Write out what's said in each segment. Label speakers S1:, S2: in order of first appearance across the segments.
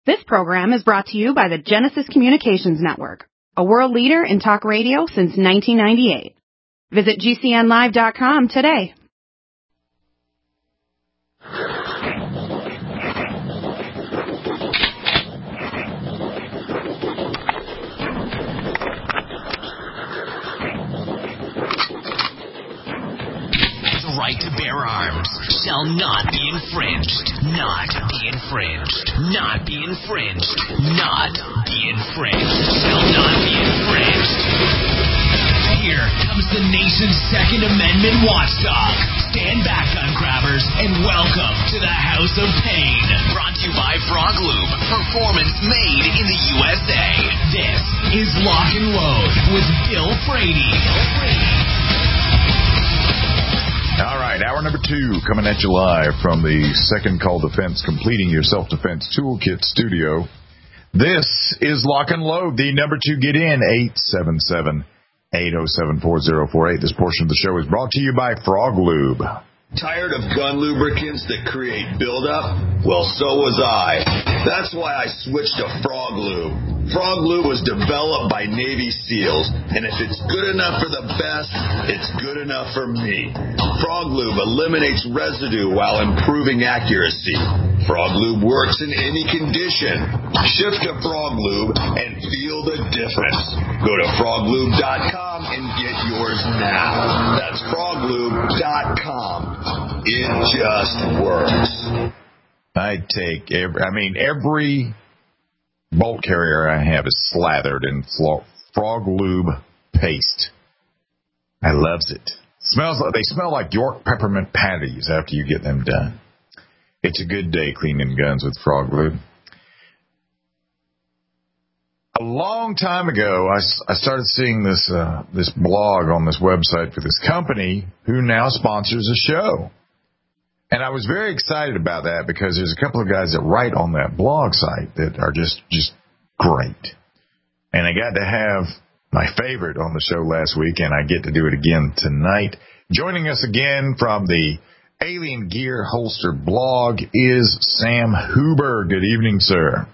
S1: This program is brought to you by the Genesis Communications Network, a world leader in talk radio since 1998. Visit GCNlive.com today.
S2: The right to bear arms shall not be infringed. Not be infringed. Not be infringed. Not be infringed. Shall not be infringed. Here comes the nation's Second Amendment watchdog. Stand back, gun grabbers, and welcome to the House of Pain. Brought to you by Frog Lube. Performance made in the USA. This is Lock and Load with Bill Frady.
S3: All right, hour number 2 coming at you live from the Second Call Defense Completing Your Self-Defense Toolkit studio. This is Lock and Load, the number 2 get in, 877-807-4048. This portion of the show is brought to you by Frog Lube.
S4: Tired of gun lubricants that create buildup? Well, so was I. That's why I switched to Frog Lube. Frog Lube was developed by Navy SEALs, and if it's good enough for the best, it's good enough for me. Frog Lube eliminates residue while improving accuracy. Frog Lube works in any condition. Shift to Frog Lube and feel the difference. Go to froglube.com and get yours now. That's froglube.com. It just works.
S3: I take every bolt carrier I have is slathered in Frog Lube paste. I loves it. They smell like York peppermint patties after you get them done. It's a good day cleaning guns with Frog Lube. A long time ago, I started seeing this blog on this website for this company who now sponsors a show. And I was very excited about that because there's a couple of guys that write on that blog site that are just great. And I got to have my favorite on the show last week, and I get to do it again tonight. Joining us again from the Alien Gear Holster blog is Sam Huber. Good evening, sir.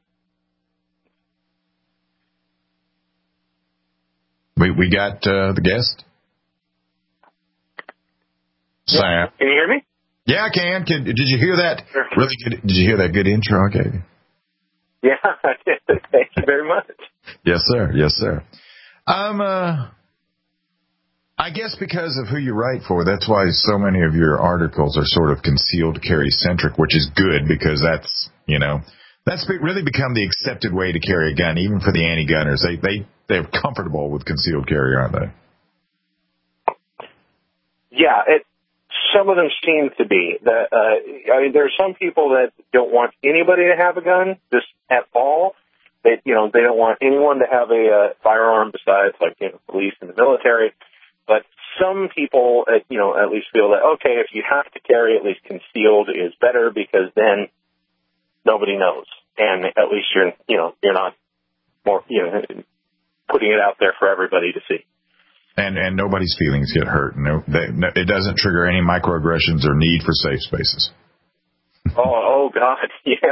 S3: We got the guest. Sam.
S5: Can you hear me?
S3: Yeah, I can. Did you hear that? Sure. Really good. Did you hear that good intro I gave you?
S5: Yeah, I did. Thank you very much.
S3: Yes, sir. Yes, sir. I guess because of who you write for, that's why so many of your articles are sort of concealed carry centric, which is good because that's really become the accepted way to carry a gun, even for the anti-gunners. They're comfortable with concealed carry, aren't they?
S5: Yeah, some of them seem to be. There are some people that don't want anybody to have a gun, just at all. They don't want anyone to have a firearm besides, police and the military. But some people, at least feel that, okay, if you have to carry, at least concealed is better because then nobody knows. And at least you're not more, putting it out there for everybody to see.
S3: And nobody's feelings get hurt. It doesn't trigger any microaggressions or need for safe spaces.
S5: Oh God, yeah.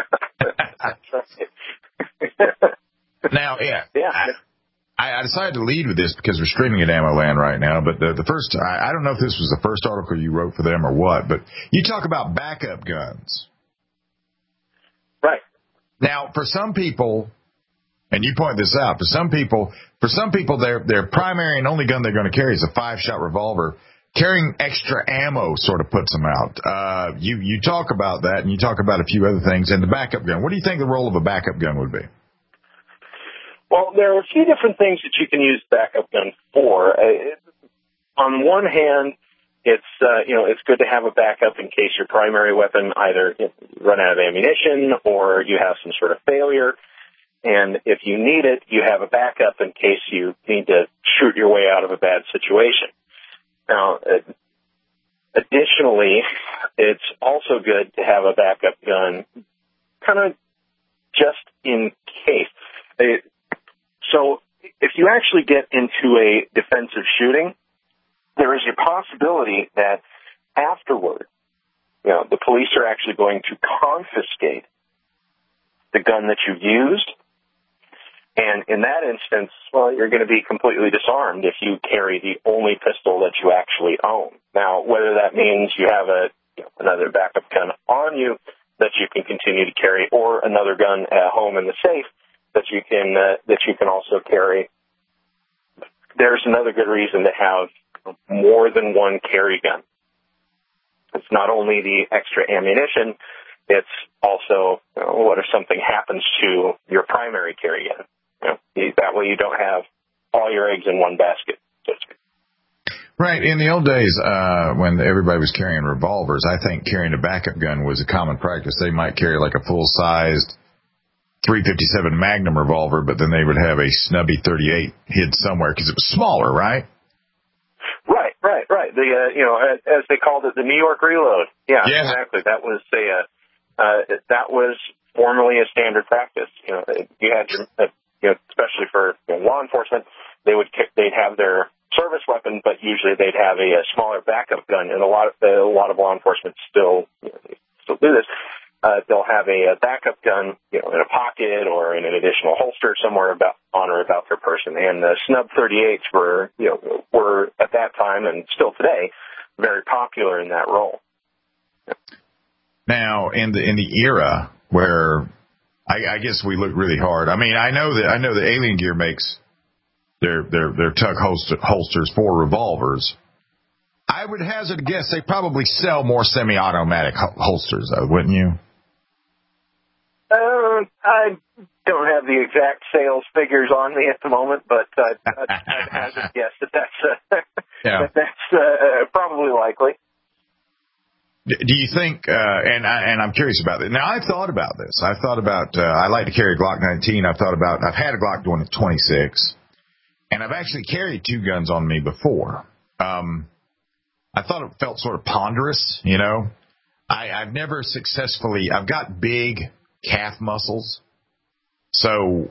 S3: Now, I decided to lead with this because we're streaming at Ammo Land right now. But the first, I don't know if this was the first article you wrote for them or what, but you talk about backup guns.
S5: Right.
S3: Now, for some people, and you point this out, for some people, their primary and only gun they're going to carry is a 5-shot revolver. Carrying extra ammo sort of puts them out. You talk about that, and you talk about a few other things. And the backup gun, what do you think the role of a backup gun would be?
S5: Well, there are a few different things that you can use backup gun for. On one hand, it's good to have a backup in case your primary weapon either run out of ammunition or you have some sort of failure. And if you need it, you have a backup in case you need to shoot your way out of a bad situation. Now, additionally, it's also good to have a backup gun kind of just in case. So if you actually get into a defensive shooting, there is a possibility that afterward, the police are actually going to confiscate the gun that you used. And in that instance, well, you're going to be completely disarmed if you carry the only pistol that you actually own. Now, whether that means you have another backup gun on you that you can continue to carry, or another gun at home in the safe that you can also carry, there's another good reason to have more than one carry gun. It's not only the extra ammunition, it's also what if something happens to your primary carry gun. That way you don't have all your eggs in one basket, so to speak.
S3: Right. In the old days, when everybody was carrying revolvers, I think carrying a backup gun was a common practice. They might carry like a full-sized .357 Magnum revolver, but then they would have a snubby .38 hid somewhere because it was smaller, right? Right.
S5: The as they called it, the New York Reload. Yeah. Exactly. That was that was formerly a standard practice. You had your, especially for law enforcement, they'd have their service weapon, but usually they'd have a smaller backup gun, and a lot of law enforcement still do this. They'll have a backup gun, in a pocket or in an additional holster somewhere on or about their person. And the snub 38s were at that time and still today very popular in that role.
S3: Now, in the era where I guess we look really hard. I mean, I know that Alien Gear makes their tuck holsters for revolvers. I would hazard a guess they probably sell more semi-automatic holsters, though, wouldn't you?
S5: I don't have the exact sales figures on me at the moment, but I'd hazard a guess that that's probably likely.
S3: Do you think, and I'm curious about it. Now, I've thought about this. I've thought about, I like to carry a Glock 19. I've had a Glock 26, and I've actually carried two guns on me before. I thought it felt sort of ponderous, I've never successfully, I've got big calf muscles. So,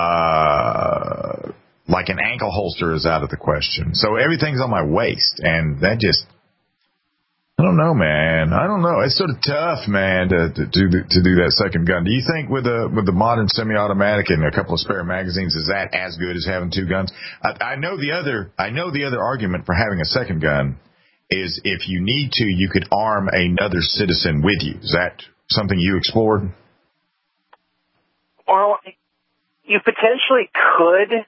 S3: like an ankle holster is out of the question. So everything's on my waist, and that just, I don't know, man. I don't know. It's sort of tough, man, to do that second gun. Do you think with the modern semi-automatic and a couple of spare magazines, is that as good as having two guns? I know the other argument for having a second gun is if you need to, you could arm another citizen with you. Is that something you explored?
S5: Well, you potentially could.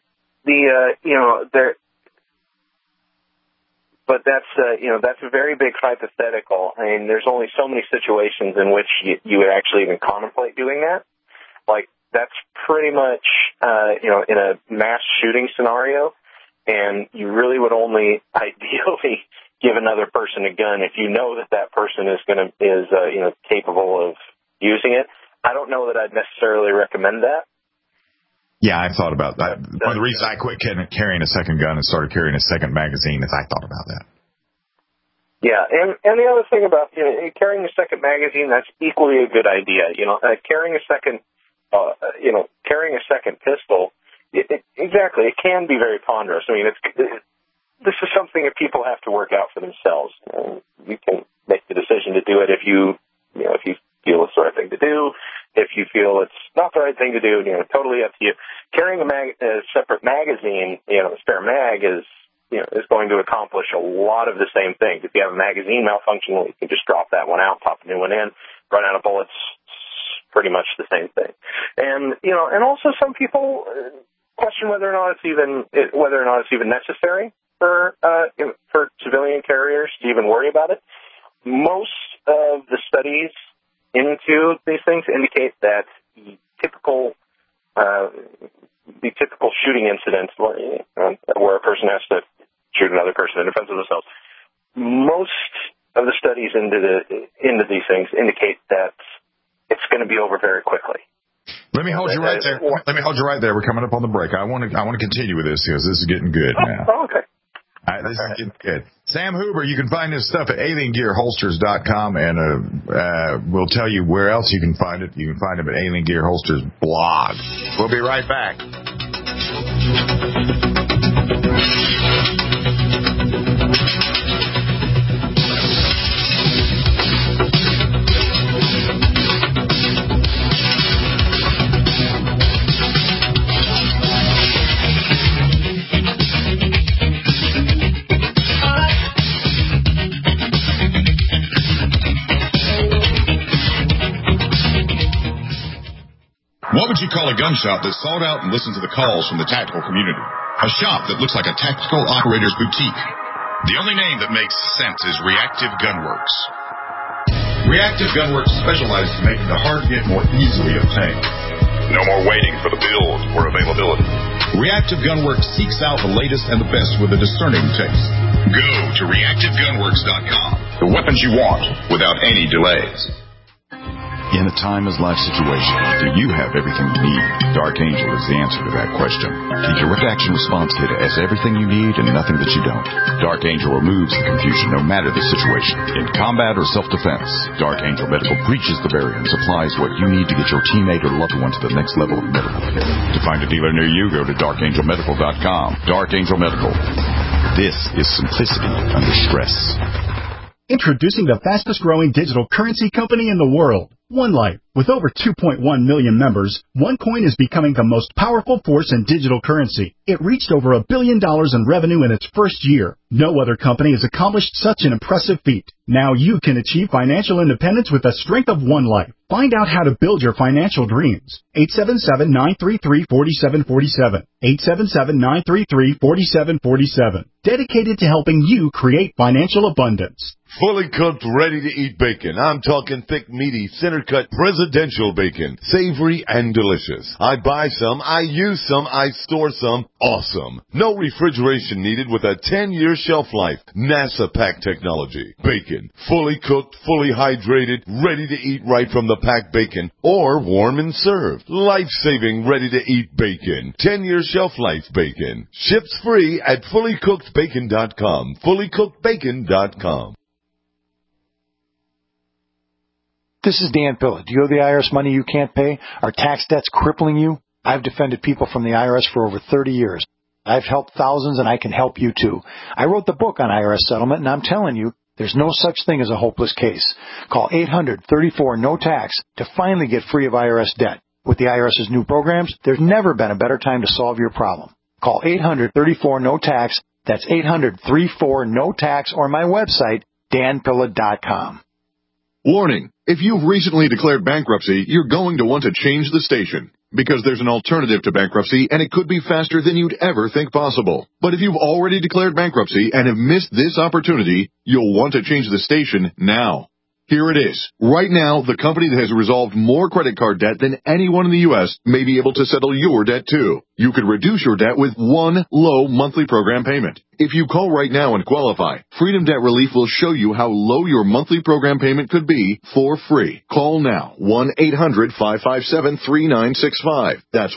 S5: But that's a very big hypothetical. I mean, there's only so many situations in which you would actually even contemplate doing that. Like, that's pretty much, in a mass shooting scenario, and you really would only ideally give another person a gun if you know that person is capable of using it. I don't know that I'd necessarily recommend that.
S3: Yeah, I thought about that. One of the reasons I quit carrying a second gun and started carrying a second magazine is I thought about that. Yeah,
S5: and the other thing about carrying a second magazine, that's equally a good idea. Carrying a second pistol, exactly, it can be very ponderous. I mean, this is something that people have to work out for themselves. You can make the decision to do it if you feel it's the right thing to do. If you feel it's not the right thing to do, totally up to you. Carrying a separate magazine, a spare mag is going to accomplish a lot of the same things. If you have a magazine malfunction, you can just drop that one out, pop a new one in, run out of bullets. Pretty much the same thing. And also some people question whether or not it's even necessary for civilian carriers to even worry about it. Most of the studies into these things indicate that the typical shooting incidents where a person has to shoot another person in defense of themselves, most of the studies into these things indicate that it's going to be over very quickly.
S3: Let me hold you right there. We're coming up on the break. I want to continue with this because this is getting good now.
S5: Oh, okay.
S3: All right, this is getting good. Sam Huber, you can find his stuff at aliengearholsters.com, and we'll tell you where else you can find it. You can find him at Alien Gear Holsters blog. We'll be right back.
S6: What would you call a gun shop that sought out and listened to the calls from the tactical community? A shop that looks like a tactical operator's boutique. The only name that makes sense is Reactive Gunworks. Reactive Gunworks specializes in making the hard get more easily obtained. No more waiting for the build or availability. Reactive Gunworks seeks out the latest and the best with a discerning taste. Go to reactivegunworks.com. The weapons you want without any delays.
S7: In a time-as-life situation, do you have everything you need? Dark Angel is the answer to that question. The Direct Action Response Kit has everything you need and nothing that you don't. Dark Angel removes the confusion no matter the situation. In combat or self-defense, Dark Angel Medical breaches the barrier and supplies what you need to get your teammate or loved one to the next level of medical care. To find a dealer near you, go to darkangelmedical.com. Dark Angel Medical. This is simplicity under stress.
S8: Introducing the fastest-growing digital currency company in the world, OneLife. With over 2.1 million members, OneCoin is becoming the most powerful force in digital currency. It reached over $1 billion in revenue in its first year. No other company has accomplished such an impressive feat. Now you can achieve financial independence with the strength of OneLife. Find out how to build your financial dreams. 877-933-4747. 877-933-4747. Dedicated to helping you create financial abundance.
S9: Fully cooked, ready-to-eat bacon. I'm talking thick, meaty, center-cut, presidential bacon. Savory and delicious. I buy some, I use some, I store some. Awesome. No refrigeration needed with a 10-year shelf life. NASA pack technology. Bacon. Fully cooked, fully hydrated, ready to eat right from the packed bacon. Or warm and served. Life-saving, ready-to-eat bacon. 10-year shelf life bacon. Ships free at fullycookedbacon.com. fullycookedbacon.com.
S10: This is Dan Pilla. Do you owe the IRS money you can't pay? Are tax debts crippling you? I've defended people from the IRS for over 30 years. I've helped thousands, and I can help you too. I wrote the book on IRS settlement, and I'm telling you, there's no such thing as a hopeless case. Call 800-34-NO-TAX to finally get free of IRS debt. With the IRS's new programs, there's never been a better time to solve your problem. Call 800-34-NO-TAX. That's 800-34-NO-TAX, or my website, danpilla.com.
S6: Warning. If you've recently declared bankruptcy, you're going to want to change the station. Because there's an alternative to bankruptcy, and it could be faster than you'd ever think possible. But if you've already declared bankruptcy and have missed this opportunity, you'll want to change the station now. Here it is. Right now, the company that has resolved more credit card debt than anyone in the U.S. may be able to settle your debt too. You could reduce your debt with one low monthly program payment. If you call right now and qualify, Freedom Debt Relief will show you how low your monthly program payment could be for free. Call now. 1-800-557-3965. That's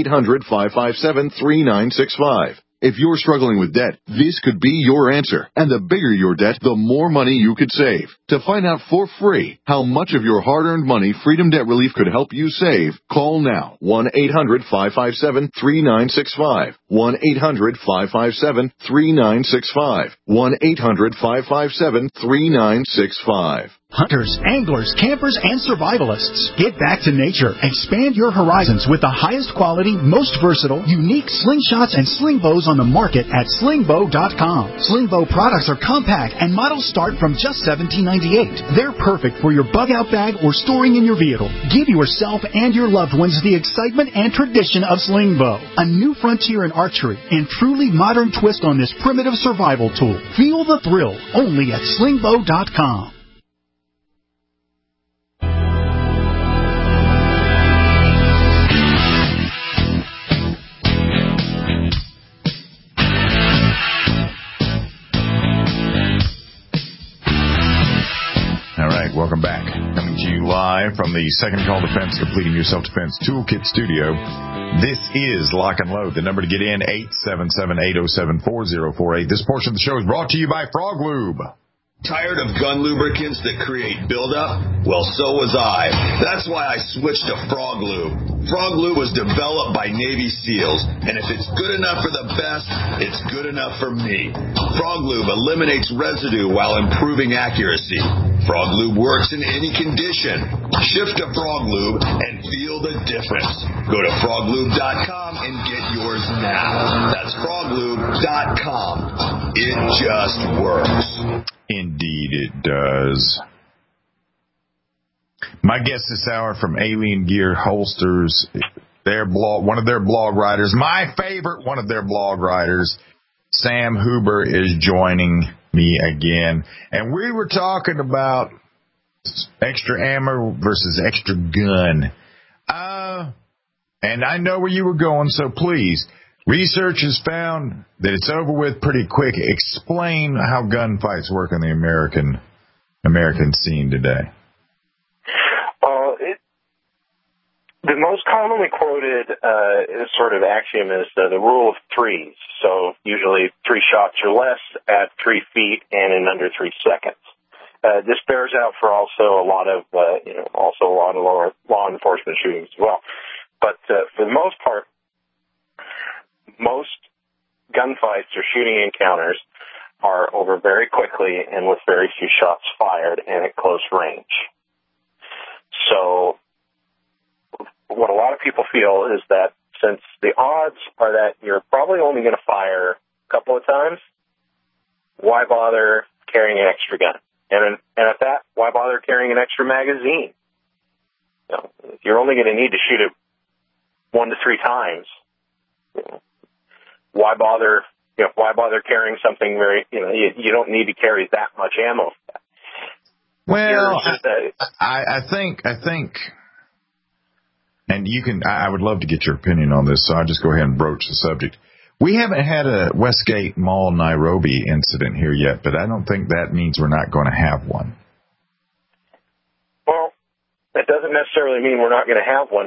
S6: 1-800-557-3965. If you're struggling with debt, this could be your answer. And the bigger your debt, the more money you could save. To find out for free how much of your hard-earned money Freedom Debt Relief could help you save, call now. 1-800-557-3965. 1-800-557-3965. 1-800-557-3965.
S8: Hunters, anglers, campers, and survivalists. Get back to nature. Expand your horizons with the highest quality, most versatile, unique slingshots and sling bows on the market at slingbow.com. Slingbow products are compact and models start from just $17.98. They're perfect for your bug-out bag or storing in your vehicle. Give yourself and your loved ones the excitement and tradition of Slingbow, a new frontier in archery and truly modern twist on this primitive survival tool. Feel the thrill only at slingbow.com.
S3: Welcome back. Coming to you live from the Second Call Defense Completing Your Self-Defense Toolkit studio. This is Lock and Load. The number to get in, 877-807-4048. This portion of the show is brought to you by Frog Lube.
S4: Tired of gun lubricants that create buildup? Well, so was I. That's why I switched to Frog Lube. Frog Lube was developed by Navy SEALs, and if it's good enough for the best, it's good enough for me. Frog Lube eliminates residue while improving accuracy. Frog Lube works in any condition. Shift to Frog Lube and feel the difference. Go to froglube.com and get yours now. That's froglube.com. It just works.
S3: Indeed it does. My guest this hour from Alien Gear Holsters, one of their blog writers, my favorite one of their blog writers, Sam Huber, is joining me again. And we were talking about extra ammo versus extra gun. And I know where you were going, so please, research has found that it's over with pretty quick. Explain how gunfights work in the American scene today.
S5: The most commonly quoted sort of axiom is the rule of threes. So usually 3 shots or less at 3 feet and in under 3 seconds. This bears out for also a lot of law enforcement shootings as well. But for the most part, most gunfights or shooting encounters are over very quickly and with very few shots fired and at close range. So what a lot of people feel is that since the odds are that you're probably only going to fire a couple of times, why bother carrying an extra gun? And at that, why bother carrying an extra magazine? You know, if you're only going to need to shoot it 1 to 3 times, why bother carrying something very, you don't need to carry that much ammo.
S3: Well, I think, and I would love to get your opinion on this, so I'll just go ahead and broach the subject. We haven't had a Westgate Mall, Nairobi incident here yet, but I don't think that means we're not going to have one.
S5: Well, that doesn't necessarily mean we're not going to have one.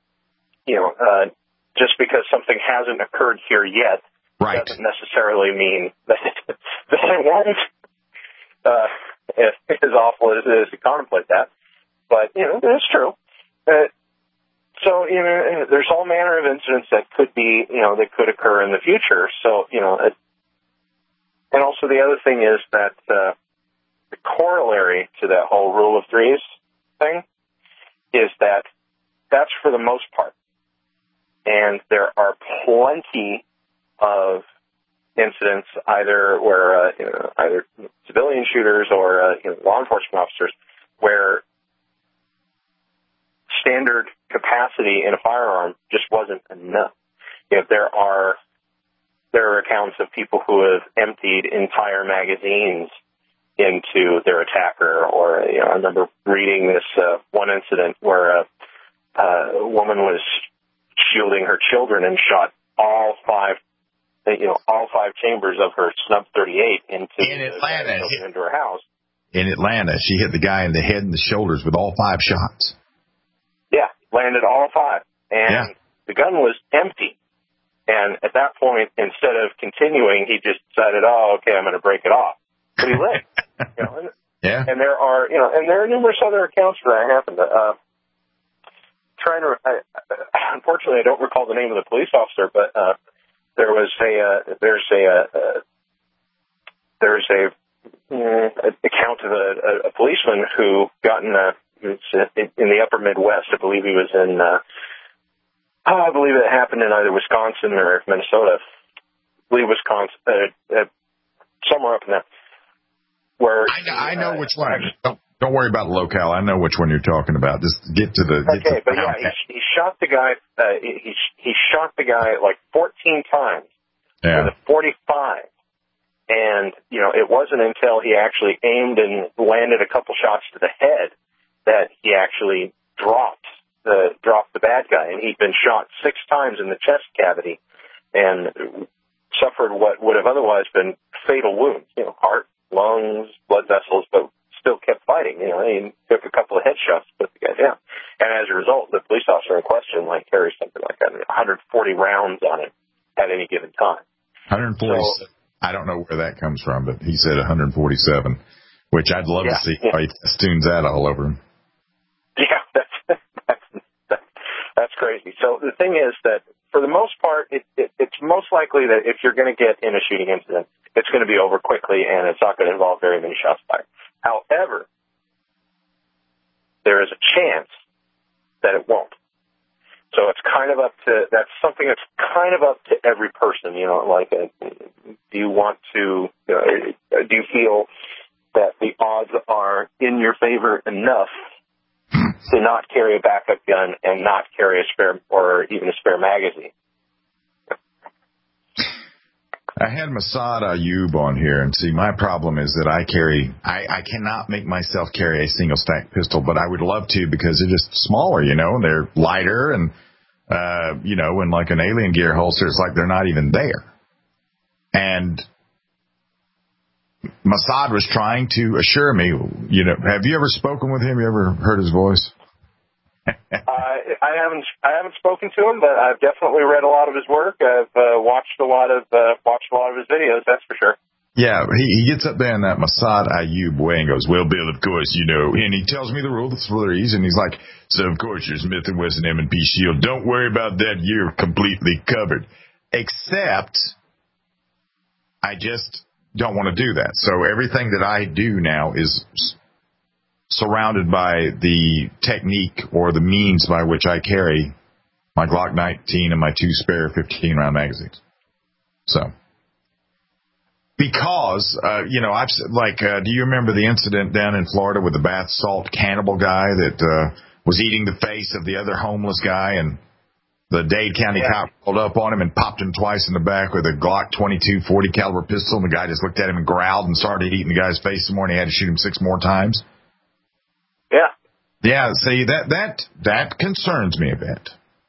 S5: Just because something hasn't occurred here yet, right, doesn't necessarily mean that it won't. As awful as it is to contemplate that, but it's true. So there's all manner of incidents that could be, that could occur in the future. So and also the other thing is that the corollary to that whole rule of threes thing is that that's for the most part. And there are plenty of incidents, either where either civilian shooters or law enforcement officers, where standard capacity in a firearm just wasn't enough. There are accounts of people who have emptied entire magazines into their attacker, or I remember reading this one incident where a woman was shielding her children and shot all 5 chambers of her snub 38 into her house.
S3: In Atlanta, she hit the guy in the head and the shoulders with all 5 shots.
S5: Yeah, landed all 5, and the gun was empty. And at that point, instead of continuing, he just decided, "Oh, okay, I'm going to break it off." But he lived. And there are, and there are numerous other accounts where that happened. Unfortunately, I don't recall the name of the police officer, but there's a account of a policeman who got in the upper Midwest. I believe he was in. I believe it happened in either Wisconsin or Minnesota. I believe Wisconsin, somewhere up in there. Where
S3: I know which one. Don't worry about the locale. I know which one you're talking about. Just get to the.
S5: He shot the guy. He shot the guy like 14 times with a .45, and it wasn't until he actually aimed and landed a couple shots to the head that he actually dropped the bad guy. And he'd been shot 6 times in the chest cavity and suffered what would have otherwise been fatal wounds. Heart, lungs, blood vessels, but still kept fighting. He took a couple of headshots to put the guy down. And as a result, the police officer in question carries something like 140 rounds on him at any given time.
S3: 140. So, I don't know where that comes from, but he said 147, which I'd love to see how he festoons that all over him.
S5: Yeah, that's crazy. So the thing is that for the most part, it's most likely that if you're going to get in a shooting incident, it's going to be over quickly and it's not going to involve very many shots fired. However, there is a chance that it won't. So it's that's something that's kind of up to every person, do you want to, do you feel that the odds are in your favor enough to not carry a backup gun and not carry a spare or even a spare magazine.
S3: I had Massad Ayub on here, and see, my problem is that I cannot make myself carry a single stack pistol, but I would love to because they're just smaller, and they're lighter, and, and like an Alien Gear holster, it's like they're not even there. And Massad was trying to assure me, have you ever spoken with him? You ever heard his voice?
S5: I haven't spoken to him, but I've definitely read a lot of his work. I've watched a lot of his videos. That's for sure.
S3: Yeah, he gets up there in that Massad Ayub way and goes, "Well, Bill, of course, and he tells me the rules for the reason. He's like, so of course you're Smith & Wesson M&P Shield. Don't worry about that. You're completely covered. Except, I just don't want to do that. So everything that I do now is surrounded by the technique or the means by which I carry my Glock 19 and my 2 spare 15-round magazines. So, because, do you remember the incident down in Florida with the bath salt cannibal guy that was eating the face of the other homeless guy, and the Dade County cop pulled up on him and popped him twice in the back with a Glock 22 40 caliber pistol, and the guy just looked at him and growled and started eating the guy's face some more, and he had to shoot him 6 more times?
S5: Yeah.
S3: Yeah, see, that concerns me a bit.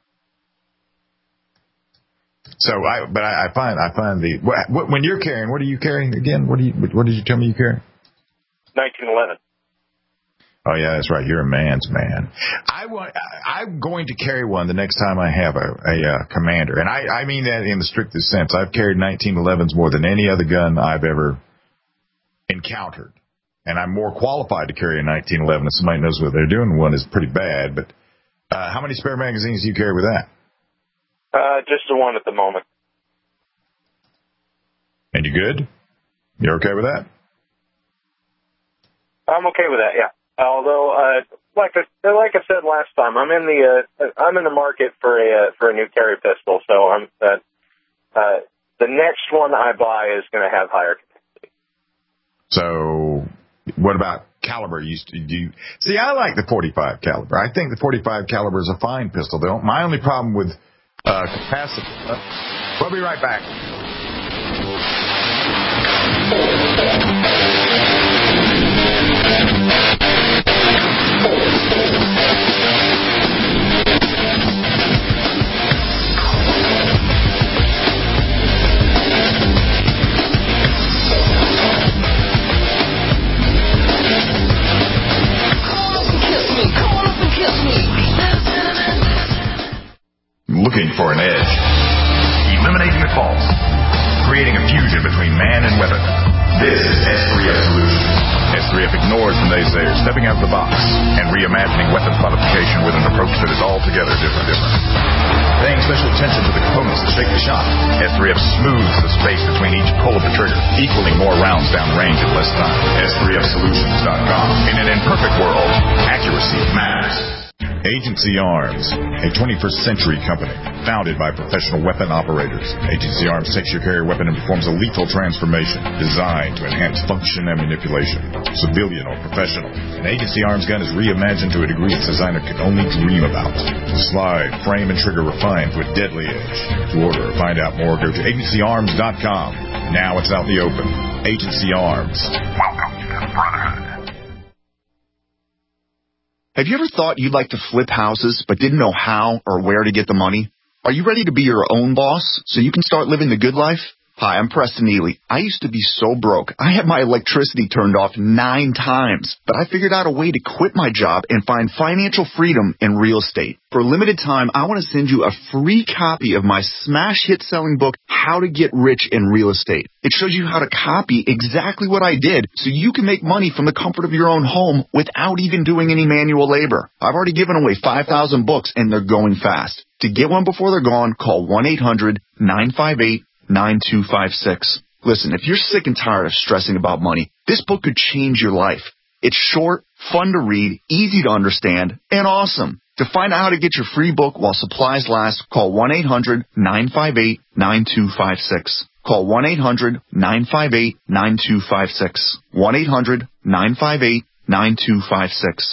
S3: So, I find when you're carrying, what are you carrying again? What did you tell me you carry?
S5: 1911.
S3: Oh yeah, that's right. You're a man's man. I'm going to carry one the next time I have a commander, and I mean that in the strictest sense. I've carried 1911s more than any other gun I've ever encountered. And I'm more qualified to carry a 1911 if somebody knows what they're doing. One is pretty bad, but how many spare magazines do you carry with that?
S5: Just the one at the moment.
S3: And you good? You're okay with that?
S5: I'm okay with that, yeah. Although, like I said last time, I'm in the market for a new carry pistol. So the next one I buy is going to have higher capacity.
S3: So, what about caliber? See, I like the 45 caliber. I think the 45 caliber is a fine pistol. My only problem with capacity. We'll be right back. Looking for an edge, eliminating the false, creating a fusion between man and weapon. This is S3F Solutions. S3F ignores the naysayers, stepping out of the box and reimagining weapons modification with an approach that is altogether different. Paying special attention to the components that shape the shot, S3F smooths the space between each pull of the trigger, equaling more rounds down range in less time. S3FSolutions.com. In an imperfect world, accuracy matters. Agency Arms, a 21st century company founded by professional weapon operators. Agency Arms takes your carrier weapon and performs a lethal transformation designed to enhance function and manipulation, civilian or professional. An Agency Arms gun is reimagined to a degree its designer could only dream about. Slide, frame, and trigger refined to a deadly edge. To order or find out more, go to agencyarms.com. Now it's out in the open. Agency Arms. Welcome to the Brotherhood.
S11: Have you ever thought you'd like to flip houses but didn't know how or where to get the money? Are you ready to be your own boss so you can start living the good life? Hi, I'm Preston Neely. I used to be so broke. I had my electricity turned off 9 times, but I figured out a way to quit my job and find financial freedom in real estate. For a limited time, I want to send you a free copy of my smash hit selling book, How to Get Rich in Real Estate. It shows you how to copy exactly what I did so you can make money from the comfort of your own home without even doing any manual labor. I've already given away 5,000 books and they're going fast. To get one before they're gone, call 1-800-958-9256. Listen, if you're sick and tired of stressing about money, this book could change your life. It's short, fun to read, easy to understand, and awesome. To find out how to get your free book while supplies last, call 1-800-958-9256. Call 1-800-958-9256. 1-800-958-9256.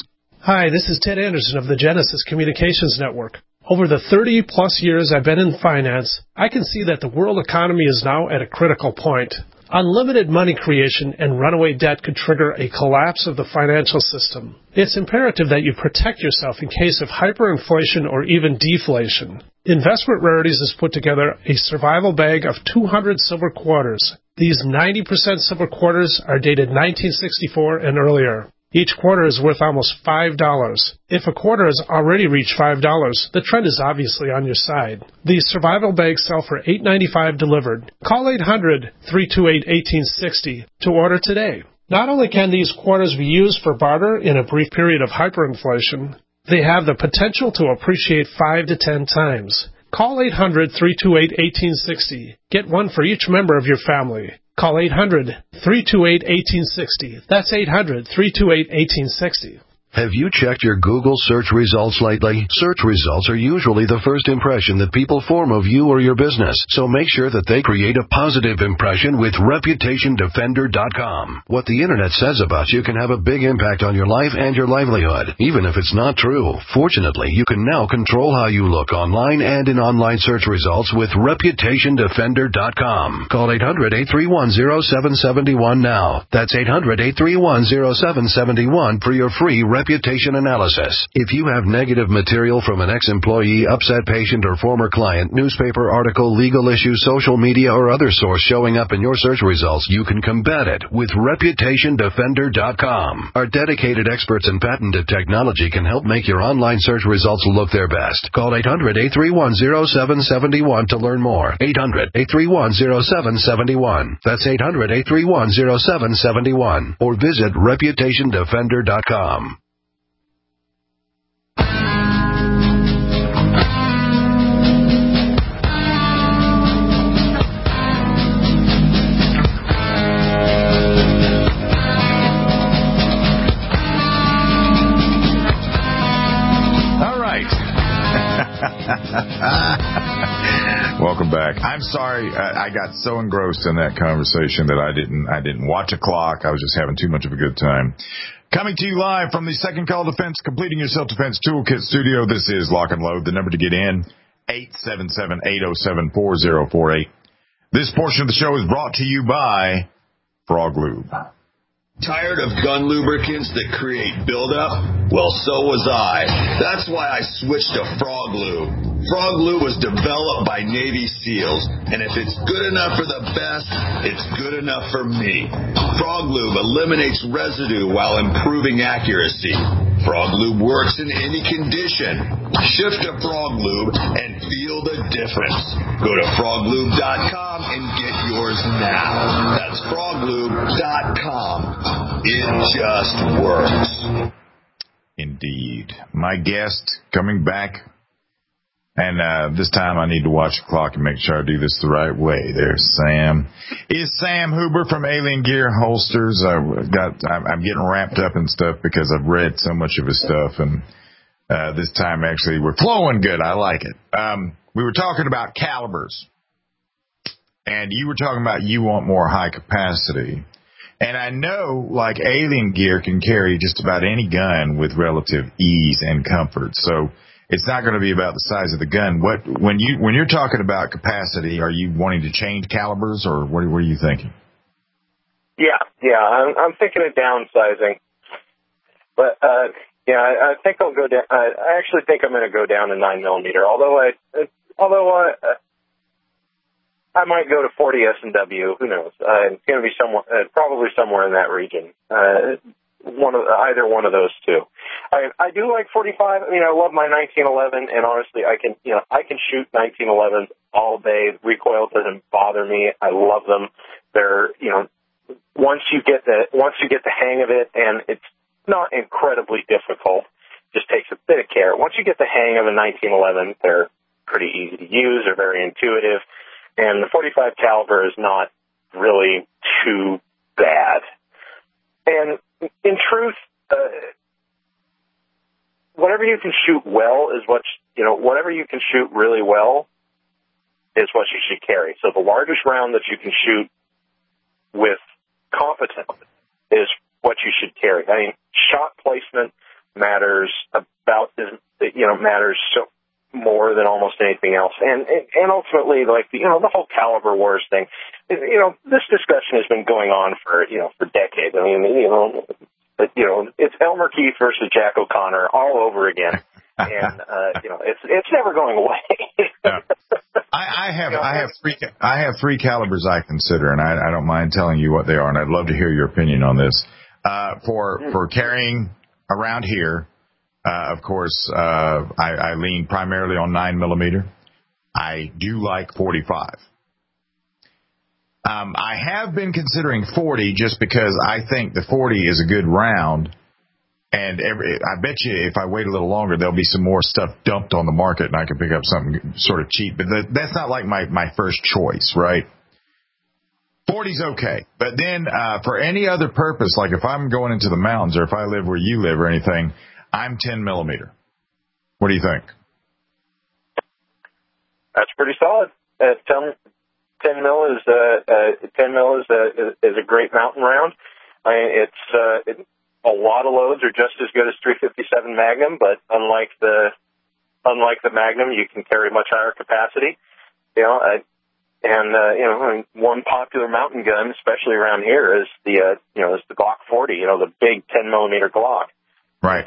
S12: Hi, this is Ted Anderson of the Genesis Communications Network. Over the 30-plus years I've been in finance, I can see that the world economy is now at a critical point. Unlimited money creation and runaway debt could trigger a collapse of the financial system. It's imperative that you protect yourself in case of hyperinflation or even deflation. Investment Rarities has put together a survival bag of 200 silver quarters. These 90% silver quarters are dated 1964 and earlier. Each quarter is worth almost $5. If a quarter has already reached $5, the trend is obviously on your side. These survival bags sell for $8.95 delivered. Call 800-328-1860 to order today. Not only can these quarters be used for barter in a brief period of hyperinflation, they have the potential to appreciate 5 to 10 times. Call 800-328-1860. Get one for each member of your family. Call 800-328-1860. That's 800-328-1860.
S13: Have you checked your Google search results lately? Search results are usually the first impression that people form of you or your business, so make sure that they create a positive impression with ReputationDefender.com. What the Internet says about you can have a big impact on your life and your livelihood, even if it's not true. Fortunately, you can now control how you look online and in online search results with ReputationDefender.com. Call 800-831-0771 now. That's 800-831-0771 for your free reputation analysis. If you have negative material from an ex-employee, upset patient, or former client, newspaper article, legal issue, social media, or other source showing up in your search results, you can combat it with ReputationDefender.com. Our dedicated experts in patented technology can help make your online search results look their best. Call 800-831-0771 to learn more. 800-831-0771. That's 800-831-0771. Or visit ReputationDefender.com.
S3: Welcome back. I'm sorry, I got so engrossed in that conversation that I didn't watch a clock. I was just having too much of a good time. Coming to you live from the Second Call Defense, Completing Your Self-Defense Toolkit studio. This is Lock and Load. The number to get in, 877-807-4048. This portion of the show is brought to you by Frog Lube.
S4: Tired of gun lubricants that create buildup? Well, so was I. That's why I switched to Frog Lube. Frog Lube was developed by Navy SEALs, and if it's good enough for the best, it's good enough for me. Frog Lube eliminates residue while improving accuracy. Frog Lube works in any condition. Shift to Frog Lube and feel the difference. Go to froglube.com and get yours now. That's froglube.com. It just works.
S3: Indeed. My guest coming back, and this time I need to watch the clock and make sure I do this the right way. There's Sam. Is Sam Huber from Alien Gear Holsters. I'm getting wrapped up in stuff because I've read so much of his stuff, and this time actually we're flowing good. I like it. We were talking about calibers, and you were talking about you want more high capacity. And I know, like, Alien Gear can carry just about any gun with relative ease and comfort. So it's not going to be about the size of the gun. When you're talking about capacity, are you wanting to change calibers, or what are you thinking?
S5: Yeah, I'm thinking of downsizing. But I think I'll go down. I actually think I'm going to go down to 9mm. Although I might go to 40 S&W. Who knows? It's going to be probably somewhere in that region. Either one of those two. I do like 45. I mean, I love my 1911, and honestly, I can shoot 1911 all day. Recoil doesn't bother me. I love them. They're, once you get the hang of it, and it's not incredibly difficult, just takes a bit of care. Once you get the hang of a 1911, they're pretty easy to use. They're very intuitive. And the 45 caliber is not really too bad. And in truth, whatever you can shoot well is whatever you can shoot really well is what you should carry. So the largest round that you can shoot with competence is what you should carry. I mean, shot placement, matters matters so more than almost anything else. And ultimately, like, the whole caliber wars thing, this discussion has been going on for decades. I mean, it's Elmer Keith versus Jack O'Connor all over again. And, it's never going away.
S3: Yeah. I have three calibers I consider, and I don't mind telling you what they are, and I'd love to hear your opinion on this. For carrying around here, of course, I lean primarily on 9mm. I do like 45. I have been considering 40 just because I think the 40 is a good round. And I bet you if I wait a little longer, there'll be some more stuff dumped on the market and I can pick up something sort of cheap. But that's not like my first choice, right? 40's okay. But then for any other purpose, like if I'm going into the mountains or if I live where you live or anything, I'm 10mm. What do you think?
S5: That's pretty solid. 10 mil is a great mountain round. I mean, a lot of loads are just as good as 357 Magnum, but unlike the Magnum, you can carry much higher capacity. One popular mountain gun, especially around here, is the Glock 40. The big 10mm Glock.
S3: Right.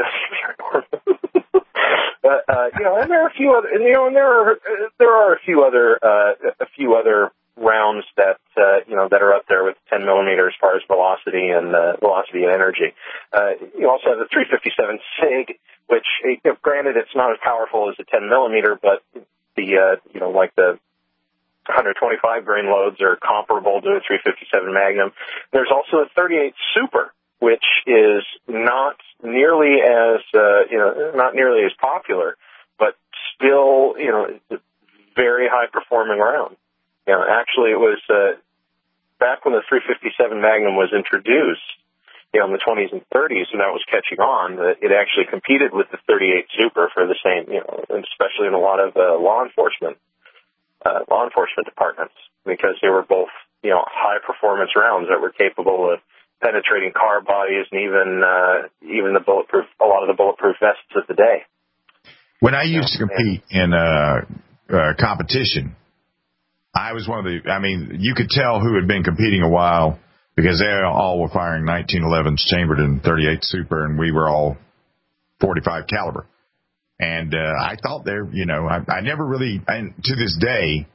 S5: But and there are a few other, there are a few other rounds that that are up there with 10mm as far as velocity and energy. You also have the 357 SIG, which, granted, it's not as powerful as the 10mm, but the like the 125 grain loads are comparable to a 357 Magnum. There's also a 38 Super, which is not nearly as popular, but still it's a very high performing round. Actually, it was back when the 357 Magnum was introduced, in the 20s and 30s, and that was catching on. It actually competed with the 38 Super for the same, especially in a lot of law enforcement departments, because they were both, high performance rounds that were capable of penetrating car bodies and even a lot of the bulletproof vests of the day.
S3: When I used to compete in competition, I was you could tell who had been competing a while because they all were firing 1911s chambered in 38 Super, and we were all 45 caliber. And I thought I never really, and to this day,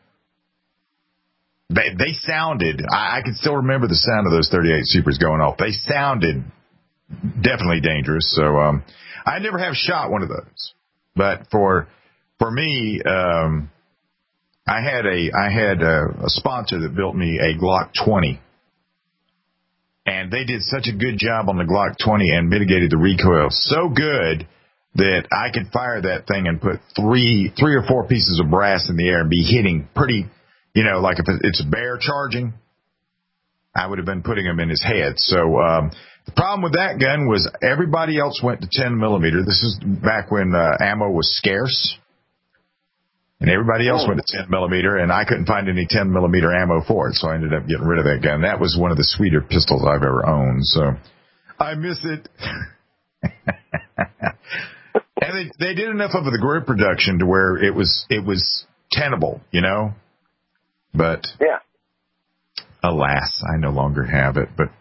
S3: they sounded, I can still remember the sound of those 38 Supers going off. They sounded definitely dangerous. So I never have shot one of those. But for me, I had a sponsor that built me a Glock 20, and they did such a good job on the Glock 20 and mitigated the recoil so good that I could fire that thing and put three or four pieces of brass in the air and be hitting pretty, like if it's a bear charging, I would have been putting him in his head. So the problem with that gun was everybody else went to 10mm. This is back when ammo was scarce. And everybody else went to 10mm, and I couldn't find any 10mm ammo for it, so I ended up getting rid of that gun. That was one of the sweeter pistols I've ever owned, so I miss it. And they did enough of the grip production to where it was tenable, But alas, I no longer have it. But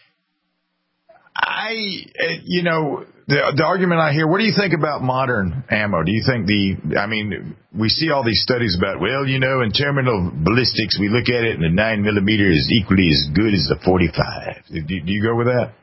S3: the argument I hear, what do you think about modern ammo? Do you think we see all these studies about, in terminal ballistics, we look at it and the 9mm is equally as good as the 45. Do you go with that?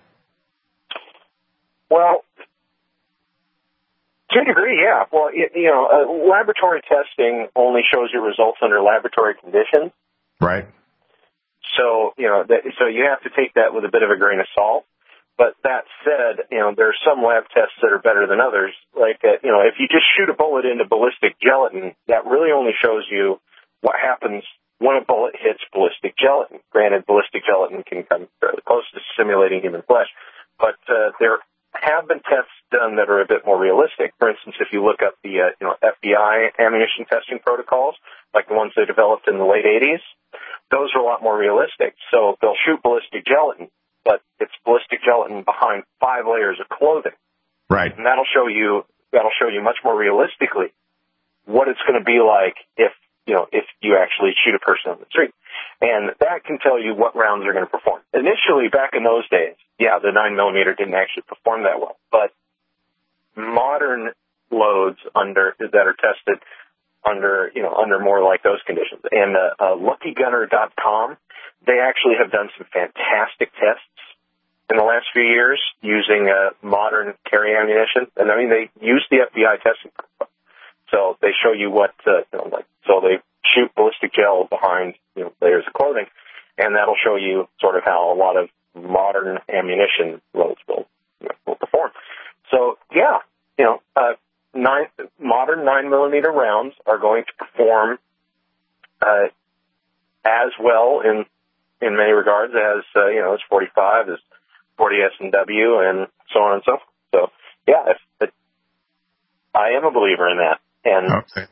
S5: Well, to a degree, yeah. Well, laboratory testing only shows you results under laboratory conditions.
S3: Right.
S5: So, so you have to take that with a bit of a grain of salt. But that said, there are some lab tests that are better than others. Like, if you just shoot a bullet into ballistic gelatin, that really only shows you what happens when a bullet hits ballistic gelatin. Granted, ballistic gelatin can come fairly close to simulating human flesh, but there have been tests done that are a bit more realistic. For instance, if you look up the FBI ammunition testing protocols, like the ones they developed in the late 80s, those are a lot more realistic. So they'll shoot ballistic gelatin, but it's ballistic gelatin behind 5 layers of clothing.
S3: Right.
S5: And that'll show you much more realistically what it's going to be like if you actually shoot a person on the street. And that can tell you what rounds are going to perform. Initially, back in those days, the 9mm didn't actually perform that well. But modern loads that are tested under more like those conditions. And LuckyGunner.com, they actually have done some fantastic tests in the last few years using modern carry ammunition. And I mean, they use the FBI testing protocol. So they show you what, so they shoot ballistic gel behind layers of clothing, and that'll show you sort of how a lot of modern ammunition loads will perform. So modern 9mm rounds are going to perform as well in many regards as as 45, as 40 S&W, and so on and so forth. So I am a believer in that. And
S3: okay.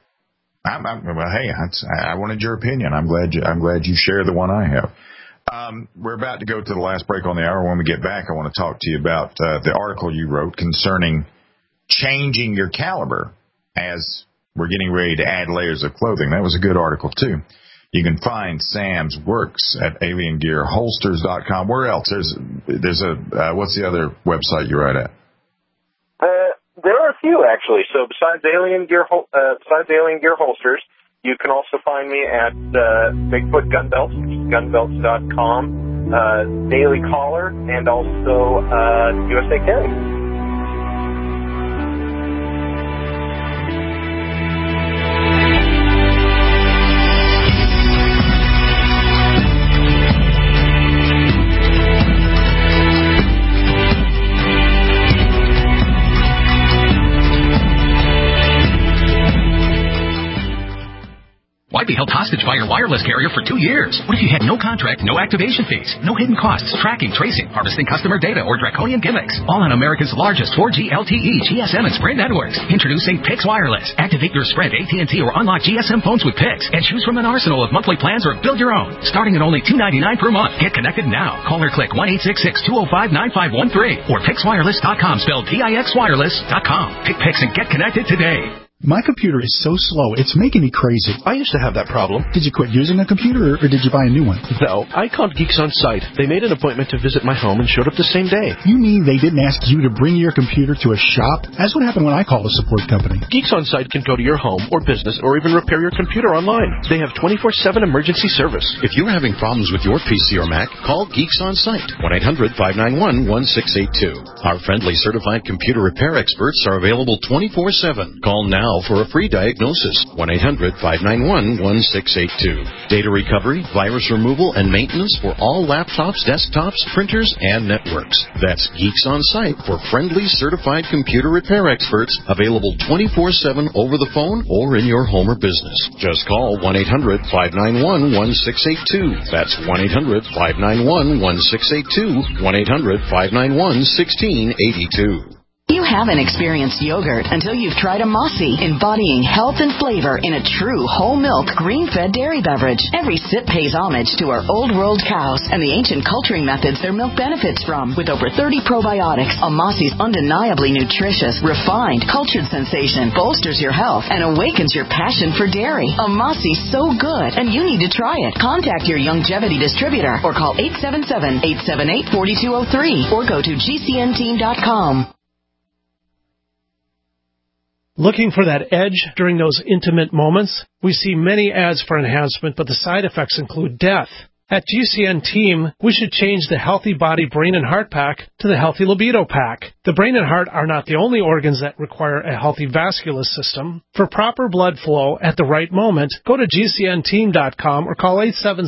S3: I wanted your opinion. I'm glad you share the one I have. We're about to go to the last break on the hour. When we get back, I want to talk to you about the article you wrote concerning changing your caliber as we're getting ready to add layers of clothing. That was a good article, too. You can find Sam's works at aliengearholsters.com. Where else? There's what's the other website you write at?
S5: There are a few, actually. So besides Alien Gear Holsters, you can also find me at Bigfoot Gun Belts, gunbelts.com, Daily Caller, and also USA Carry.
S14: Why be held hostage by your wireless carrier for 2 years? What if you had no contract, no activation fees, no hidden costs, tracking, tracing, harvesting customer data, or draconian gimmicks? All on America's largest 4G LTE, GSM, and Sprint networks. Introducing Pix Wireless. Activate your Sprint, AT&T, or unlock GSM phones with Pix and choose from an arsenal of monthly plans or build your own. Starting at only $2.99 per month. Get connected now. Call or click 1-866-205-9513 or PixWireless.com, spelled PixWireless.com. Pick Pix and get connected today.
S8: My computer is so slow, it's making me crazy.
S15: I used to have that problem.
S8: Did you quit using a computer, or did you buy a new one?
S15: No, I called Geeks On Site. They made an appointment to visit my home and showed up the same day.
S8: You mean they didn't ask you to bring your computer to a shop? That's what happened when I called a support company.
S15: Geeks On Site can go to your home or business or even repair your computer online. They have 24/7 emergency service.
S16: If you're having problems with your PC or Mac, call Geeks On Site. 1-800-591-1682. Our friendly certified computer repair experts are available 24/7. Call now for a free diagnosis. 1-800-591-1682. Data recovery, virus removal, and maintenance for all laptops, desktops, printers, and networks. That's Geeks On Site for friendly certified computer repair experts, available 24/7 over the phone or in your home or business. Just call 1-800-591-1682. That's 1-800-591-1682. 1-800-591-1682.
S17: You haven't experienced yogurt until you've tried a Mossy, embodying health and flavor in a true whole milk, green-fed dairy beverage. Every sip pays homage to our old world cows and the ancient culturing methods their milk benefits from. With over 30 probiotics, a Mossy's undeniably nutritious, refined, cultured sensation bolsters your health and awakens your passion for dairy. A Mossy's so good, and you need to try it. Contact your Youngevity distributor or call 877-878-4203 or go to gcnteam.com.
S12: Looking for that edge during those intimate moments? We see many ads for enhancement, but the side effects include death. At GCN Team, we should change the Healthy Body Brain and Heart Pack to the Healthy Libido Pack. The brain and heart are not the only organs that require a healthy vascular system. For proper blood flow at the right moment, go to GCNteam.com or call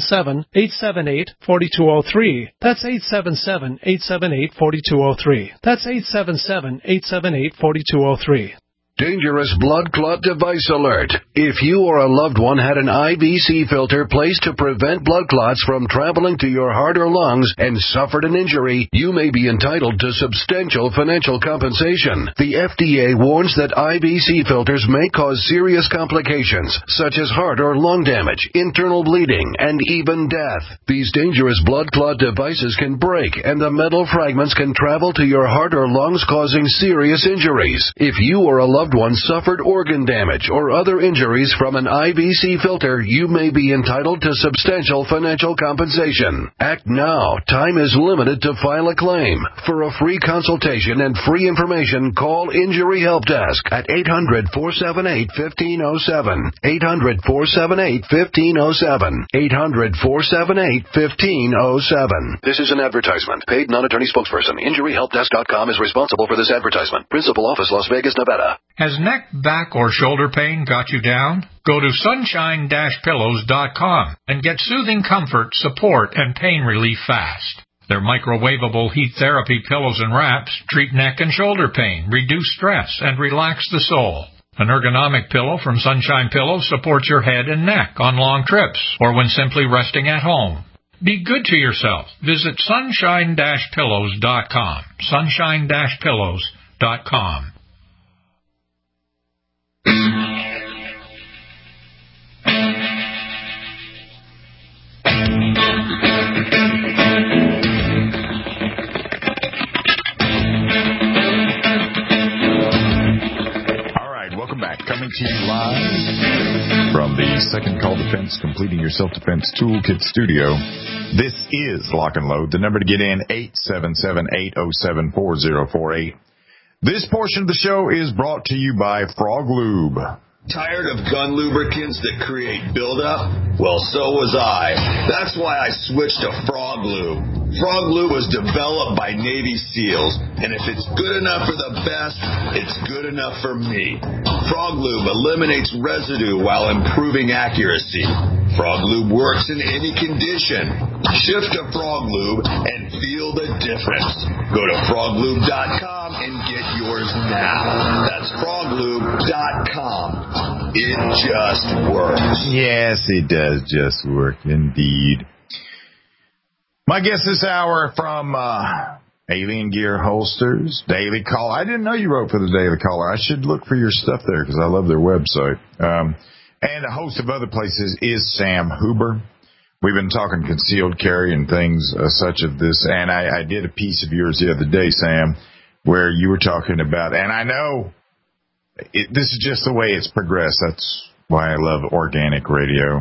S12: 877-878-4203. That's 877-878-4203. That's 877-878-4203.
S13: Dangerous blood clot device alert. If you or a loved one had an IVC filter placed to prevent blood clots from traveling to your heart or lungs and suffered an injury, you may be entitled to substantial financial compensation. The FDA warns that IVC filters may cause serious complications, such as heart or lung damage, internal bleeding, and even death. These dangerous blood clot devices can break, and the metal fragments can travel to your heart or lungs, causing serious injuries. If you or a loved one suffered organ damage or other injuries from an IVC filter, you may be entitled to substantial financial compensation. Act now. Time is limited to file a claim. For a free consultation and free information, call Injury Help Desk at 800-478-1507. 800-478-1507. 800-478-1507. This is an advertisement. Paid non-attorney spokesperson. InjuryHelpDesk.com is responsible for this advertisement. Principal office, Las Vegas, Nevada.
S18: Has neck, back, or shoulder pain got you down? Go to sunshine-pillows.com and get soothing comfort, support, and pain relief fast. Their microwavable heat therapy pillows and wraps treat neck and shoulder pain, reduce stress, and relax the soul. An ergonomic pillow from Sunshine Pillows supports your head and neck on long trips or when simply resting at home. Be good to yourself. Visit sunshine-pillows.com. Sunshine-pillows.com.
S3: Coming to you live from the Second Call Defense Completing Your Self-Defense Toolkit studio. This is Lock and Load. The number to get in, 877-807-4048. This portion of the show is brought to you by Frog Lube.
S4: Tired of gun lubricants that create buildup? Well, so was I. That's why I switched to Frog Lube. Frog Lube was developed by Navy SEALs, and if it's good enough for the best, it's good enough for me. Frog Lube eliminates residue while improving accuracy. Frog Lube works in any condition. Shift to Frog Lube and feel the difference. Go to froglube.com and get yours now. That's froglube.com. It just works.
S3: Yes, it does just work, indeed. My guest this hour from Alien Gear Holsters, Daily Caller. I didn't know you wrote for the Daily Caller. I should look for your stuff there because I love their website. And a host of other places is Sam Huber. We've been talking concealed carry and things such of this. And I did a piece of yours the other day, Sam, where you were talking about, and I know this is just the way it's progressed. That's why I love organic radio.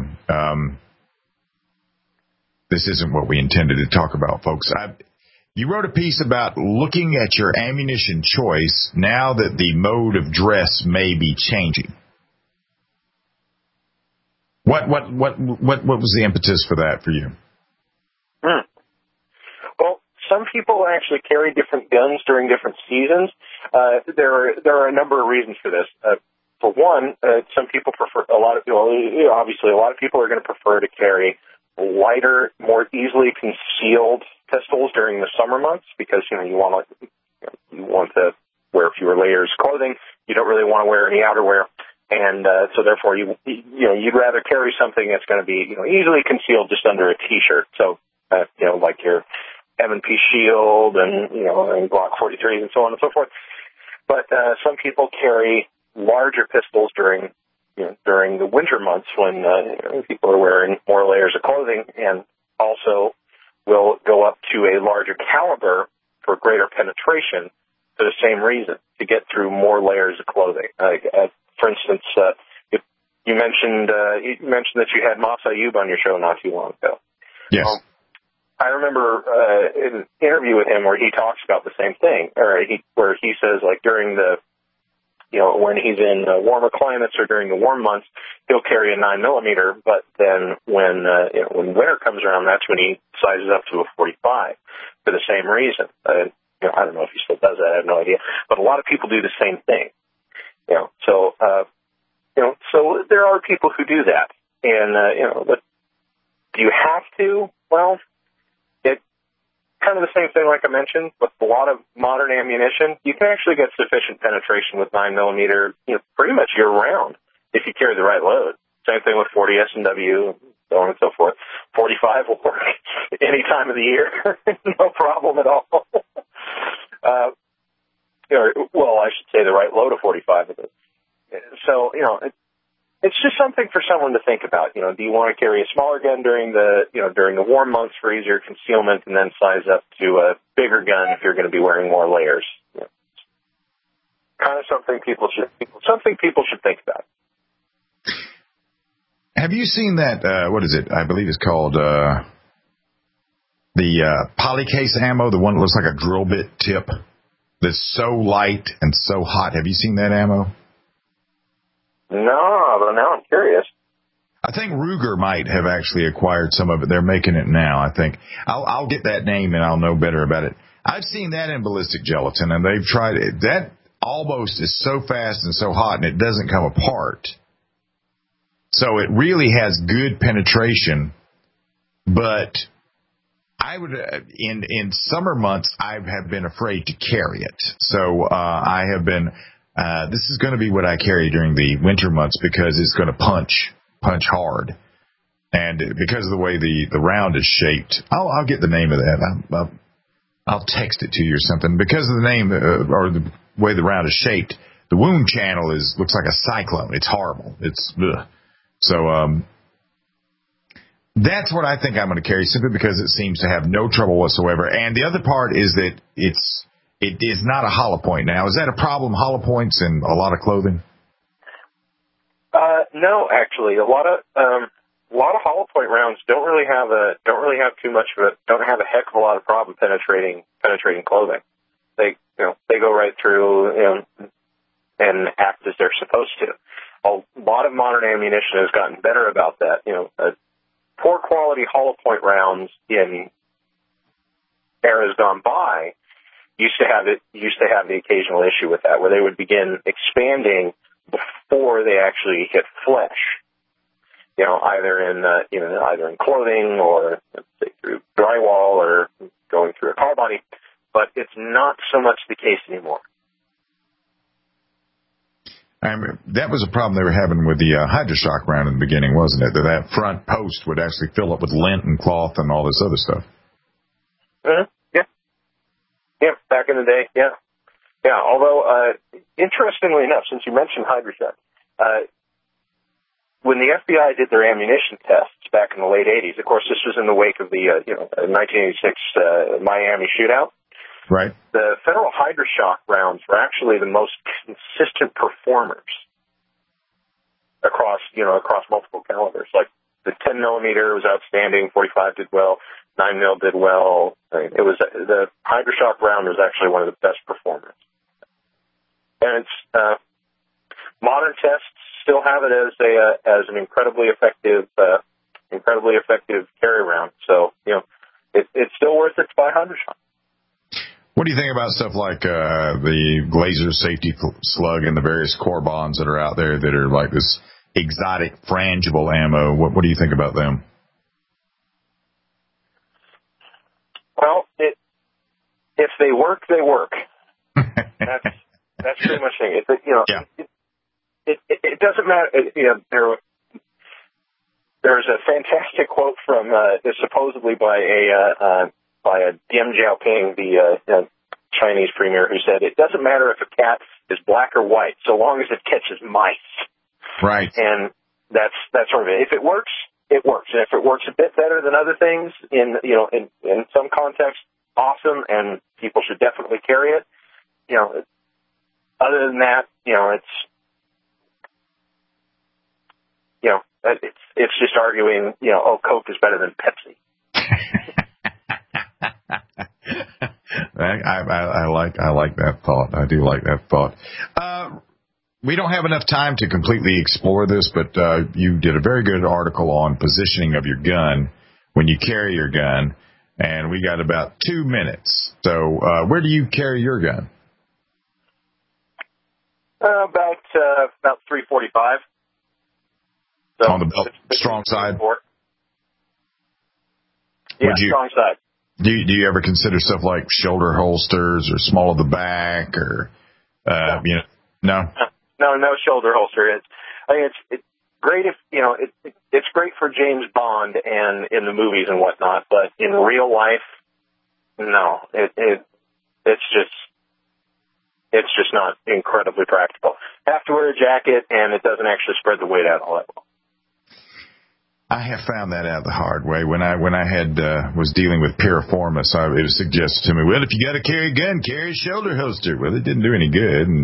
S3: This isn't what we intended to talk about, folks. You wrote a piece about looking at your ammunition choice now that the mode of dress may be changing. What was the impetus for that for you?
S5: Well, some people actually carry different guns during different seasons. There are a number of reasons for this. For one, some people prefer obviously a lot of people are going to prefer to carry lighter, more easily concealed pistols during the summer months because you want to wear fewer layers of clothing. You don't really want to wear any outerwear, and so therefore you'd rather carry something that's going to be easily concealed just under a T-shirt. So like your M&P Shield and and Glock 43s and so on and so forth. But some people carry larger pistols during the winter months when people are wearing more layers of clothing, and also will go up to a larger caliber for greater penetration for the same reason, to get through more layers of clothing. For instance, you mentioned that you had Moss Ayub on your show not too long ago.
S3: Yes.
S5: I remember an interview with him where he talks about the same thing, where he says, like, during the when he's in warmer climates or during the warm months, he'll carry a 9mm, but then when winter comes around, that's when he sizes up to a 45 for the same reason. I don't know if he still does that. I have no idea. But a lot of people do the same thing. So there are people who do that. And, but do you have to? Well, kind of the same thing like I mentioned. With a lot of modern ammunition, you can actually get sufficient penetration with 9mm, pretty much year-round if you carry the right load. Same thing with 40 S&W, so on and so forth. 45 will work any time of the year, no problem at all. Well, I should say the right load of 45 of it. So, it's just something for someone to think about. Do you want to carry a smaller gun during the warm months for easier concealment, and then size up to a bigger gun if you're going to be wearing more layers? Kind of something people should think about.
S3: Have you seen that, what is it? I believe it's called the polycase ammo, the one that looks like a drill bit tip that's so light and so hot. Have you seen that ammo?
S5: No, but now I'm curious.
S3: I think Ruger might have actually acquired some of it. They're making it now, I think. I'll get that name and I'll know better about it. I've seen that in ballistic gelatin, and they've tried it. That almost is so fast and so hot, and it doesn't come apart. So it really has good penetration, but I would, in summer months, I have been afraid to carry it. So, I have been, this is going to be what I carry during the winter months because it's going to punch hard. And because of the way the round is shaped, I'll get the name of that. I'll text it to you or something. Because of the name, or the way the round is shaped, the wound channel looks like a cyclone. It's horrible. It's, ugh. So, that's what I think I'm going to carry, simply because it seems to have no trouble whatsoever. And the other part is that it is not a hollow point. Now, is that a problem, hollow points in a lot of clothing?
S5: No, actually, a lot of hollow point rounds don't really have too much of it. Don't have a heck of a lot of problem penetrating clothing. They go right through and act as they're supposed to. A lot of modern ammunition has gotten better about that. Poor quality hollow point rounds in eras gone by used to have the occasional issue with that, where they would begin expanding before they actually hit flesh. Either in clothing or say through drywall or going through a car body. But it's not so much the case anymore.
S3: That was a problem they were having with the Hydra-Shock round in the beginning, wasn't it? That front post would actually fill up with lint and cloth and all this other stuff. Yeah, back in the day, yeah. Although, interestingly enough, since you mentioned Hydra-Shock, when the FBI did their ammunition tests back in the late 80s, of course, this was in the wake of the 1986 Miami shootout. Right.
S5: The Federal Hydra-Shock rounds were actually the most consistent performers across multiple calibers. Like the 10mm was outstanding, 45 did well, 9mm did well. The Hydra-Shock round was actually one of the best performers. And it's modern tests still have it as an incredibly effective carry round. So it's still worth it to buy Hydra-Shock.
S3: What do you think about stuff like the Glazer Safety Slug and the various core bonds that are out there that are like this exotic frangible ammo? What do you think about them?
S5: Well, if they work, they work. That's pretty much it. It doesn't matter. There's a fantastic quote from supposedly by Deng Xiaoping, the Chinese premier, who said, "It doesn't matter if a cat is black or white, so long as it catches mice."
S3: Right.
S5: And that's sort of it. If it works, it works. And if it works a bit better than other things in some context, awesome, and people should definitely carry it. Other than that, it's just arguing, Coke is better than Pepsi.
S3: I like that thought. I do like that thought. We don't have enough time to completely explore this, but you did a very good article on positioning of your gun when you carry your gun, and we got about 2 minutes. So where do you carry your gun?
S5: About 345. So
S3: on the belt, strong side?
S5: Yeah, strong side.
S3: Do you ever consider stuff like shoulder holsters or small of the back or, no?
S5: No shoulder holster. It's great if, it's great for James Bond and in the movies and whatnot, but in real life, no. It's just not incredibly practical. Have to wear a jacket, and it doesn't actually spread the weight out all that well.
S3: I have found that out the hard way. When I was dealing with piriformis, it was suggested to me, well, if you got to carry a gun, carry a shoulder holster. Well, it didn't do any good, and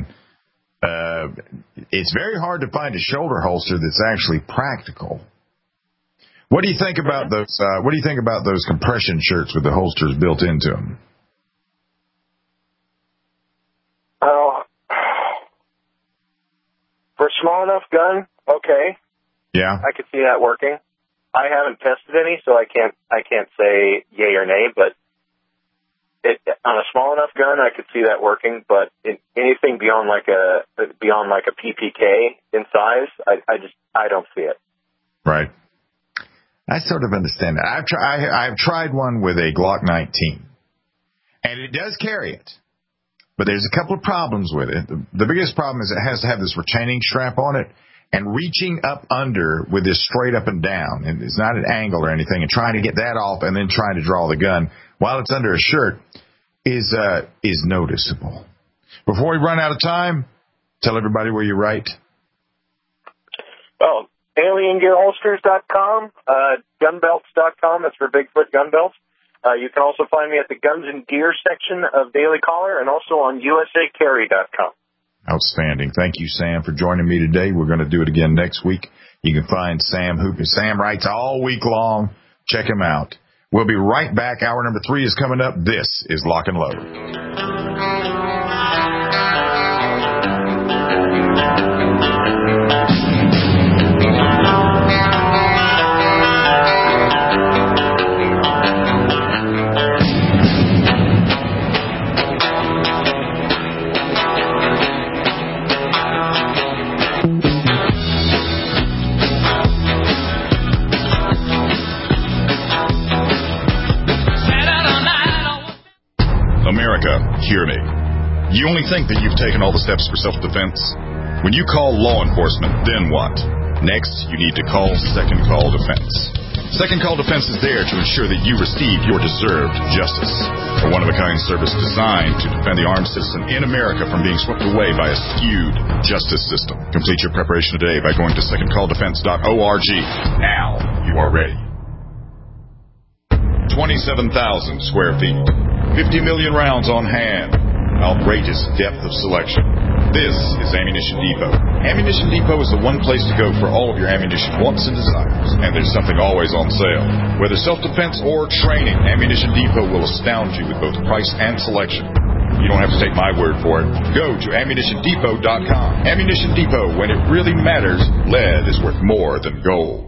S3: it's very hard to find a shoulder holster that's actually practical. What do you think about those? What do you think about those compression shirts with the holsters built into them?
S5: For a small enough gun, okay.
S3: Yeah,
S5: I could see that working. I haven't tested any, so I can't say yay or nay. But on a small enough gun, I could see that working. But anything beyond like a PPK in size, I don't see it.
S3: Right. I sort of understand that. I've tried one with a Glock 19, and it does carry it. But there's a couple of problems with it. The biggest problem is it has to have this retaining strap on it, and reaching up under with this straight up and down, and it's not an angle or anything, and trying to get that off and then trying to draw the gun while it's under a shirt is noticeable. Before we run out of time, tell everybody where you write.
S5: Oh, AlienGearHolsters.com, Gunbelts.com. That's for Bigfoot gun belts. You can also find me at the Guns and Gear section of Daily Caller and also on USACarry.com.
S3: Outstanding. Thank you, Sam, for joining me today. We're going to do it again next week. You can find Sam Hooper. Sam writes all week long. Check him out. We'll be right back. Hour number 3 is coming up. This is Lock and Load.
S7: Hear me. You only think that you've taken all the steps for self-defense? When you call law enforcement, then what? Next, you need to call Second Call Defense. Second Call Defense is there to ensure that you receive your deserved justice. A one-of-a-kind service designed to defend the armed citizen in America from being swept away by a skewed justice system. Complete your preparation today by going to secondcalldefense.org. Now you are ready. 27,000 square feet. 50 million rounds on hand. Outrageous depth of selection. This is Ammunition Depot. Ammunition Depot is the one place to go for all of your ammunition wants and desires. And there's something always on sale. Whether self-defense or training, Ammunition Depot will astound you with both price and selection. You don't have to take my word for it. Go to AmmunitionDepot.com. Ammunition Depot, when it really matters, lead is worth more than gold.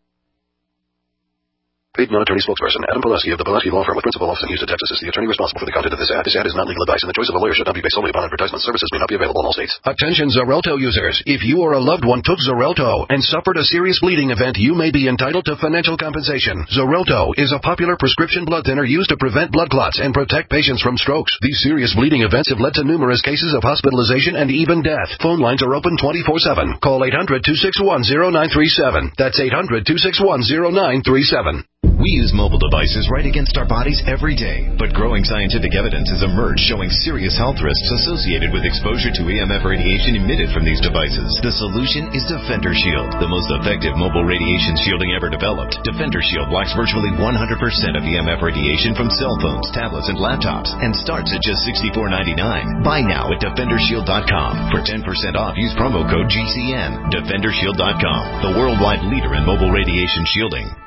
S13: Paid non-attorney spokesperson Adam Pulaski of the Pulaski Law Firm with principal office in Houston, Texas is the attorney responsible for the content of this ad. This ad is not legal advice, and the choice of a lawyer should not be based solely upon advertisement. Services may not be available in all states.
S14: Attention Xarelto users. If you or a loved one took Xarelto and suffered a serious bleeding event, you may be entitled to financial compensation. Xarelto is a popular prescription blood thinner used to prevent blood clots and protect patients from strokes. These serious bleeding events have led to numerous cases of hospitalization and even death. Phone lines are open 24/7. Call 800-261-0937. That's 800-261-0937.
S19: We use mobile devices right against our bodies every day, but growing scientific evidence has emerged showing serious health risks associated with exposure to EMF radiation emitted from these devices. The solution is Defender Shield, the most effective mobile radiation shielding ever developed. Defender Shield blocks virtually 100% of EMF radiation from cell phones, tablets, and laptops, and starts at just $64.99. Buy now at DefenderShield.com. For 10% off, use promo code GCN. DefenderShield.com, the worldwide leader in mobile radiation shielding.